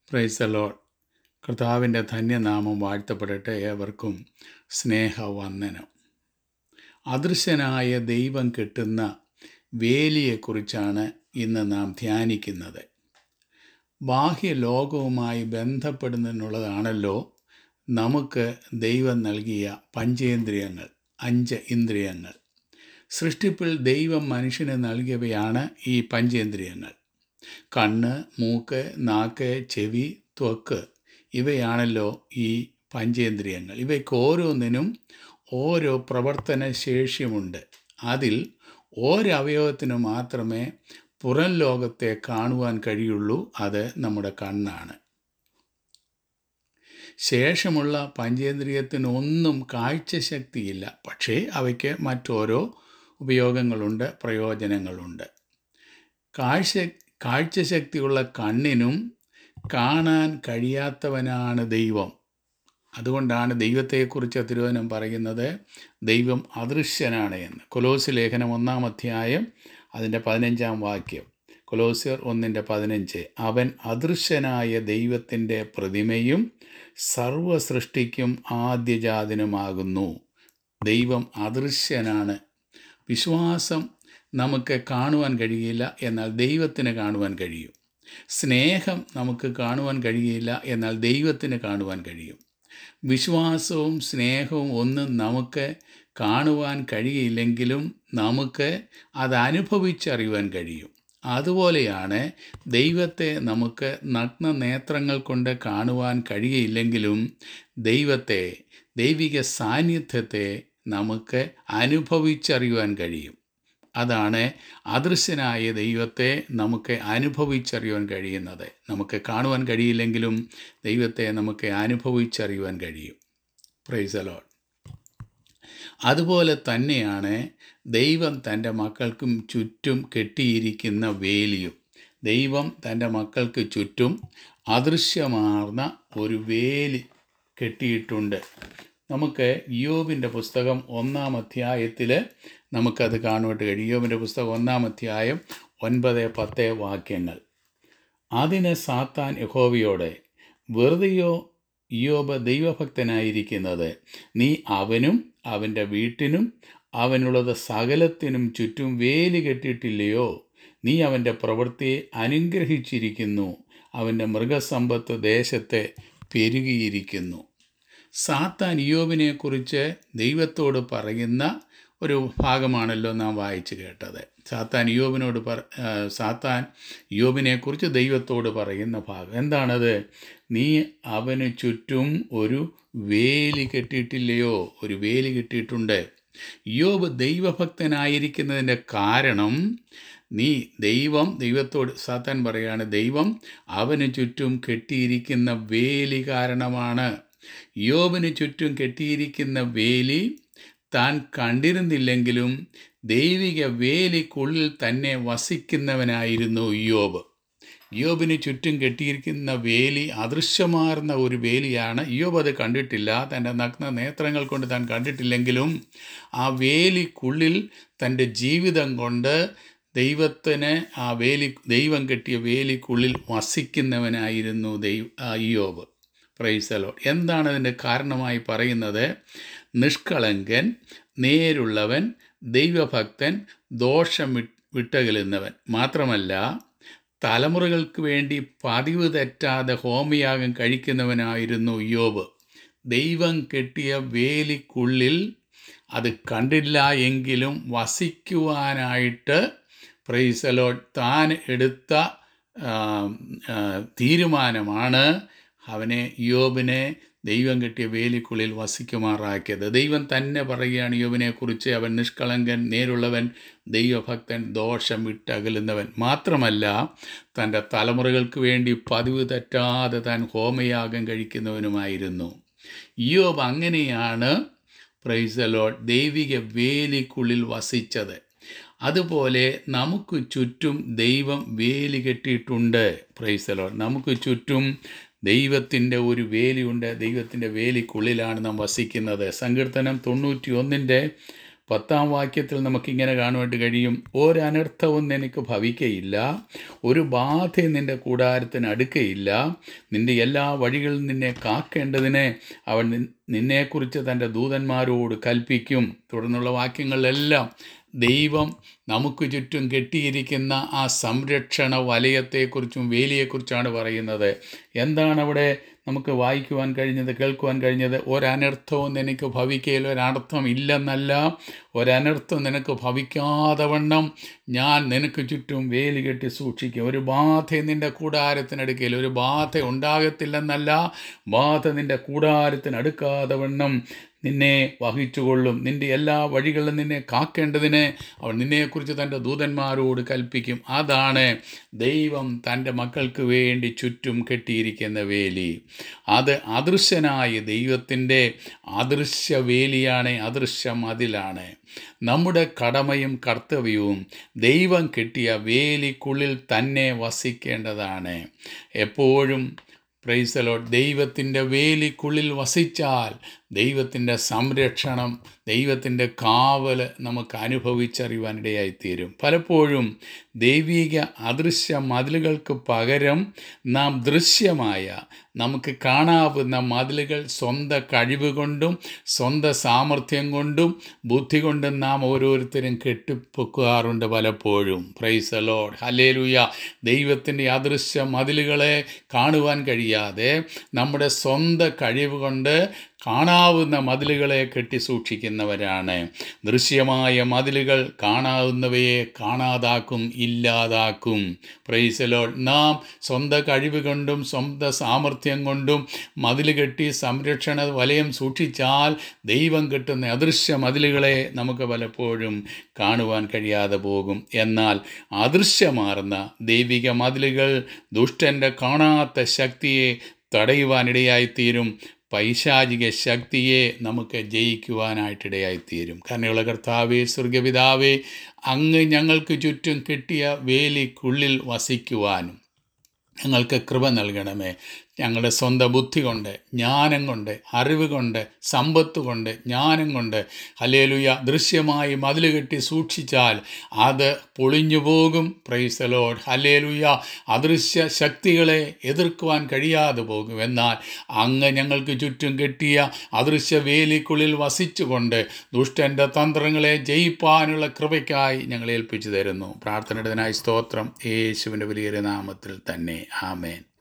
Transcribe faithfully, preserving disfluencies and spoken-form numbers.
Price the Lord. കർത്താവിൻ്റെ ധന്യനാമം വാഴ്ത്തപ്പെടട്ടെ. ഏവർക്കും സ്നേഹവന്ദനം. അദൃശ്യനായ ദൈവം കെട്ടുന്ന വേലിയെക്കുറിച്ചാണ് ഇന്ന് നാം ധ്യാനിക്കുന്നത്. ബാഹ്യ ലോകവുമായി ബന്ധപ്പെടുന്നതിനുള്ളതാണല്ലോ നമുക്ക് ദൈവം നൽകിയ പഞ്ചേന്ദ്രിയങ്ങൾ, അഞ്ച് ഇന്ദ്രിയങ്ങൾ. സൃഷ്ടിപ്പിൽ ദൈവം മനുഷ്യന് നൽകിയവയാണ് ഈ പഞ്ചേന്ദ്രിയങ്ങൾ. കണ്ണ്, മൂക്ക്, നാക്ക്, ചെവി, ത്വക്ക് ഇവയാണല്ലോ ഈ പഞ്ചേന്ദ്രിയങ്ങൾ. ഇവയ്ക്ക് ഓരോന്നിനും ഓരോ പ്രവർത്തന ശേഷിയുമുണ്ട്. അതിൽ ഒരവയവത്തിന് മാത്രമേ പുറം ലോകത്തെ കാണുവാൻ കഴിയുള്ളൂ. അത് നമ്മുടെ കണ്ണാണ്. ശേഷമുള്ള പഞ്ചേന്ദ്രിയത്തിനൊന്നും കാഴ്ചശക്തിയില്ല. പക്ഷേ അവയ്ക്ക് മറ്റോരോ ഉപയോഗങ്ങളുണ്ട്, പ്രയോജനങ്ങളുണ്ട്. കാഴ്ച കാഴ്ചശക്തിയുള്ള കണ്ണിനും കാണാൻ കഴിയാത്തവനാണ് ദൈവം. അതുകൊണ്ടാണ് ദൈവത്തെക്കുറിച്ച് തിരുവചനം പറയുന്നത് ദൈവം അദൃശ്യനാണ് എന്ന്. കൊലോസ്യ ലേഖനം ഒന്നാം അധ്യായം അതിൻ്റെ പതിനഞ്ചാം വാക്യം. കൊലോസ്യർ ഒന്നിൻ്റെ പതിനഞ്ച്. അവൻ അദൃശ്യനായ ദൈവത്തിൻ്റെ പ്രതിമയും സർവ സൃഷ്ടിക്കും ആദ്യജാതനുമാകുന്നു. ദൈവം അദൃശ്യനാണ്. വിശ്വാസം നമുക്ക് കാണുവാൻ കഴിയില്ല, എന്നാൽ ദൈവത്തിന് കാണുവാൻ കഴിയും. സ്നേഹം നമുക്ക് കാണുവാൻ കഴിയില്ല, എന്നാൽ ദൈവത്തിന് കാണുവാൻ കഴിയും. വിശ്വാസവും സ്നേഹവും ഒന്നും നമുക്ക് കാണുവാൻ കഴിയില്ലെങ്കിലും നമുക്ക് അത് അനുഭവിച്ചറിയുവാൻ കഴിയും. അതുപോലെയാണ് ദൈവത്തെ നമുക്ക് നഗ്ന നേത്രങ്ങൾ കൊണ്ട് കാണുവാൻ കഴിയില്ലെങ്കിലും ദൈവത്തെ, ദൈവിക സാന്നിധ്യത്തെ നമുക്ക് അനുഭവിച്ചറിയുവാൻ കഴിയും. അതാണ് അദൃശ്യനായ ദൈവത്തെ നമുക്ക് അനുഭവിച്ചറിയുവാൻ കഴിയുന്നത്. നമുക്ക് കാണുവാൻ കഴിയില്ലെങ്കിലും ദൈവത്തെ നമുക്ക് അനുഭവിച്ചറിയുവാൻ കഴിയും. Praise the lord. അതുപോലെ തന്നെയാണ് ദൈവം തൻ്റെ മക്കൾക്കും ചുറ്റും കെട്ടിയിരിക്കുന്ന വേലിയും. ദൈവം തൻ്റെ മക്കൾക്ക് ചുറ്റും അദൃശ്യമാർന്ന ഒരു വേലി കെട്ടിയിട്ടുണ്ട്. നമുക്ക് ഇയ്യോബിൻ്റെ പുസ്തകം ഒന്നാം അധ്യായത്തിൽ നമുക്കത് കാണുവാനായിട്ട് കഴിയും. ഇയ്യോബിൻ്റെ പുസ്തകം ഒന്നാം അധ്യായം ഒൻപത് പത്ത് വാക്യങ്ങൾ. അതിന് സാത്താൻ യഹോവയോട്, വെറുതെയോ ഇയ്യോബ് ദൈവഭക്തനായിരിക്കുന്നത്? നീ അവനും അവൻ്റെ വീട്ടിനും അവനുള്ളത് സകലത്തിനും ചുറ്റും വേലി കെട്ടിയിട്ടില്ലയോ? നീ അവൻ്റെ പ്രവൃത്തിയെ അനുഗ്രഹിച്ചിരിക്കുന്നു, അവൻ്റെ മൃഗസമ്പത്ത് ദേശത്തെ പെരുകിയിരിക്കുന്നു. സാത്താൻ ഇയ്യോബിനെക്കുറിച്ച് ദൈവത്തോട് പറയുന്ന ഒരു ഭാഗമാണല്ലോ നാം വായിച്ചു കേട്ടത്. സാത്താൻ ഇയ്യോബിനോട് പറ സാത്താൻ ഇയ്യോബിനെക്കുറിച്ച് ദൈവത്തോട് പറയുന്ന ഭാഗം എന്താണത്? നീ അവന് ചുറ്റും ഒരു വേലി കെട്ടിയിട്ടില്ലയോ? ഒരു വേലി കെട്ടിയിട്ടുണ്ട്. ഇയ്യോബ് ദൈവഭക്തനായിരിക്കുന്നതിൻ്റെ കാരണം, നീ ദൈവം ദൈവത്തോട് സാത്താൻ പറയാണ്, ദൈവം അവന് ചുറ്റും കെട്ടിയിരിക്കുന്ന വേലി കാരണമാണ്. ഇയ്യോബിന് ചുറ്റും കെട്ടിയിരിക്കുന്ന വേലി താൻ കണ്ടിരുന്നില്ലെങ്കിലും ദൈവിക വേലിക്കുള്ളിൽ തന്നെ വസിക്കുന്നവനായിരുന്നു ഇയ്യോബ്. ഇയ്യോബിന് ചുറ്റും കെട്ടിയിരിക്കുന്ന വേലി അദൃശ്യമാർന്ന ഒരു വേലിയാണ്. ഇയ്യോബ് അത് കണ്ടിട്ടില്ല, തൻ്റെ നഗ്ന നേത്രങ്ങൾ കൊണ്ട് താൻ കണ്ടിട്ടില്ലെങ്കിലും ആ വേലിക്കുള്ളിൽ തൻ്റെ ജീവിതം കൊണ്ട് ദൈവത്തിന് ആ വേലി ദൈവം കെട്ടിയ വേലിക്കുള്ളിൽ വസിക്കുന്നവനായിരുന്നു ദൈവ ഇയ്യോബ്. Price the Lord. എന്താണ് അതിൻ്റെ കാരണമായി പറയുന്നത്? നിഷ്കളങ്കൻ, നേരുള്ളവൻ, ദൈവഭക്തൻ, ദോഷം വിട്ടകലുന്നവൻ. മാത്രമല്ല തലമുറകൾക്ക് വേണ്ടി പതിവ് തെറ്റാതെ ഹോമയാഗം കഴിക്കുന്നവനായിരുന്നു ഇയ്യോബ്. ദൈവം കെട്ടിയ വേലിക്കുള്ളിൽ അത് കണ്ടില്ല എങ്കിലും വസിക്കുവാനായിട്ട് പ്രൈസ് ദി ലോർഡ് താൻ എടുത്ത തീരുമാനമാണ് അവനെ ഇയ്യോബിനെ ദൈവം കെട്ടിയ വേലിക്കുള്ളിൽ വസിക്കുമാറാക്കിയത്. ദൈവം തന്നെ പറയുകയാണ് ഇയ്യോബിനെക്കുറിച്ച്, അവൻ നിഷ്കളങ്കൻ, നേരുള്ളവൻ, ദൈവഭക്തൻ, ദോഷം വിട്ടകലുന്നവൻ. മാത്രമല്ല തൻ്റെ തലമുറകൾക്ക് വേണ്ടി പതിവ് തെറ്റാതെ താൻ ഹോമയാഗം കഴിക്കുന്നവനുമായിരുന്നു. ഇയ്യോബ് അങ്ങനെയാണ് പ്രൈസ് ദി ലോർഡ് ദൈവിക വേലിക്കുള്ളിൽ വസിച്ചത്. അതുപോലെ നമുക്ക് ചുറ്റും ദൈവം വേലി കെട്ടിയിട്ടുണ്ട്. Praise the lord. നമുക്ക് ചുറ്റും ദൈവത്തിൻ്റെ ഒരു വേലിയുണ്ട്. ദൈവത്തിൻ്റെ വേലിക്കുള്ളിലാണ് നാം വസിക്കുന്നത്. സങ്കീർത്തനം തൊണ്ണൂറ്റി ഒന്നിൻ്റെ പത്താം വാക്യത്തിൽ നമുക്കിങ്ങനെ കാണുവാനായിട്ട് കഴിയും. ഒരനർത്ഥവും നിനക്ക് ഭവിക്കയില്ല, ഒരു ബാധയും നിൻ്റെ കൂടാരത്തിന് അടുക്കയില്ല. നിൻ്റെ എല്ലാ വഴികളിൽ നിന്നെ കാക്കേണ്ടതിന് അവൻ നിൻ- നിന്നെക്കുറിച്ച് തൻ്റെ ദൂതന്മാരോട് കൽപ്പിക്കും. തുടർന്നുള്ള വാക്യങ്ങളിലെല്ലാം ദൈവം നമുക്ക് ചുറ്റും കെട്ടിയിരിക്കുന്ന ആ സംരക്ഷണ വലയത്തെക്കുറിച്ചും വേലിയെക്കുറിച്ചാണ് പറയുന്നത്. എന്താണ് അവിടെ നമുക്ക് വായിക്കുവാൻ കഴിഞ്ഞത്, കേൾക്കുവാൻ കഴിഞ്ഞത്? ഒരനർത്ഥവും നിനക്ക് ഭവിക്കയില്ല. ഒരനർത്ഥം ഇല്ലെന്നല്ല, ഒരനർത്ഥം നിനക്ക് ഭവിക്കാതെ വണ്ണം ഞാൻ നിനക്ക് ചുറ്റും വേലി കെട്ടി സൂക്ഷിക്കും. ഒരു ബാധ നിൻ്റെ കൂടാരത്തിനടുക്കയില്ല. ഒരു ബാധ ഉണ്ടാകത്തില്ലെന്നല്ല, ബാധ നിൻ്റെ കൂടാരത്തിനടുക്കാതെ വണ്ണം നിന്നെ വഹിച്ചുകൊള്ളും. നിൻ്റെ എല്ലാ വഴികളിലും നിന്നെ കാക്കേണ്ടതിന് അവൻ നിന്നെക്കുറിച്ച് തൻ്റെ ദൂതന്മാരോട് കൽപ്പിക്കും. അതാണ് ദൈവം തൻ്റെ മക്കൾക്ക് വേണ്ടി ചുറ്റും കെട്ടിയിരിക്കുന്ന വേലി. അത് അദൃശ്യനായ ദൈവത്തിൻ്റെ അദൃശ്യ വേലിയാണ്, അദൃശ്യ മതിലാണ്. നമ്മുടെ കടമയും കർത്തവ്യവും ദൈവം കെട്ടിയ വേലിക്കുള്ളിൽ തന്നെ വസിക്കേണ്ടതാണ്. എപ്പോഴും പ്രൈസ് ദി ലോർഡ്, ദൈവത്തിൻ്റെ വേലിക്കുള്ളിൽ വസിച്ചാൽ ദൈവത്തിൻ്റെ സംരക്ഷണം, ദൈവത്തിൻ്റെ കാവൽ നമുക്ക് അനുഭവിച്ചറിയുവാനിടയായിത്തീരും. പലപ്പോഴും ദൈവിക അദൃശ്യ മതിലുകൾക്ക് പകരം നാം ദൃശ്യമായ, നമുക്ക് കാണാവുന്ന മതിലുകൾ സ്വന്തം കഴിവ് കൊണ്ടും സ്വന്തം സാമർഥ്യം കൊണ്ടും ബുദ്ധി കൊണ്ടും നാം ഓരോരുത്തരും കെട്ടിപ്പൊക്കാറുണ്ട് പലപ്പോഴും. Praise the lord, hallelujah. ദൈവത്തിൻ്റെ അദൃശ്യ മതിലുകളെ കാണുവാൻ കഴിയാതെ നമ്മുടെ സ്വന്തം കഴിവ് കൊണ്ട് കാണാവുന്ന മതിലുകളെ കെട്ടി സൂക്ഷിക്കുന്നവരാണ്. ദൃശ്യമായ മതിലുകൾ കാണാവുന്നവയെ കാണാതാക്കും, ഇല്ലാതാക്കും. Praise the lord. നാം സ്വന്തം കഴിവ് കൊണ്ടും സ്വന്തം സാമർഥ്യം കൊണ്ടും മതിൽ കെട്ടി സംരക്ഷണ വലയം സൂക്ഷിച്ചാൽ ദൈവം കെട്ടുന്ന അദൃശ്യ മതിലുകളെ നമുക്ക് പലപ്പോഴും കാണുവാൻ കഴിയാതെ പോകും. എന്നാൽ അദൃശ്യമാർന്ന ദൈവിക മതിലുകൾ ദുഷ്ടൻ്റെ കാണാത്ത ശക്തിയെ തടയുവാനിടയായിത്തീരും. പൈശാചിക ശക്തിയെ നമുക്ക് ജയിക്കുവാനായിട്ടിടയായിത്തീരും. കരുണയുള്ള കർത്താവേ, സ്വർഗപിതാവേ, അങ്ങ് ഞങ്ങൾക്ക് ചുറ്റും കെട്ടിയ വേലിക്കുള്ളിൽ വസിക്കുവാനും ഞങ്ങൾക്ക് കൃപ നൽകണമേ. ഞങ്ങളുടെ സ്വന്തം ബുദ്ധി കൊണ്ട്, ജ്ഞാനം കൊണ്ട്, അറിവ് കൊണ്ട്, സമ്പത്ത് കൊണ്ട്, ജ്ഞാനം കൊണ്ട് ഹല്ലേലൂയ ദൃശ്യമായി മതിൽ കെട്ടി സൂക്ഷിച്ചാൽ അത് പൊളിഞ്ഞു പോകും. Praise the lord, hallelujah. അദൃശ്യ ശക്തികളെ എതിർക്കുവാൻ കഴിയാതെ പോകും. എന്നാൽ അങ്ങ് ഞങ്ങൾക്ക് ചുറ്റും കെട്ടിയ അദൃശ്യ വേലിക്കുള്ളിൽ വസിച്ചുകൊണ്ട് ദുഷ്ടൻ്റെ തന്ത്രങ്ങളെ ജയിപ്പാനുള്ള കൃപയ്ക്കായി ഞങ്ങളെ ഏൽപ്പിച്ചു തരുന്നു. പ്രാർത്ഥനയുടേതിനായി സ്തോത്രം. യേശുവിൻ്റെ വലിയ നാമത്തിൽ തന്നെ. ആമേൻ.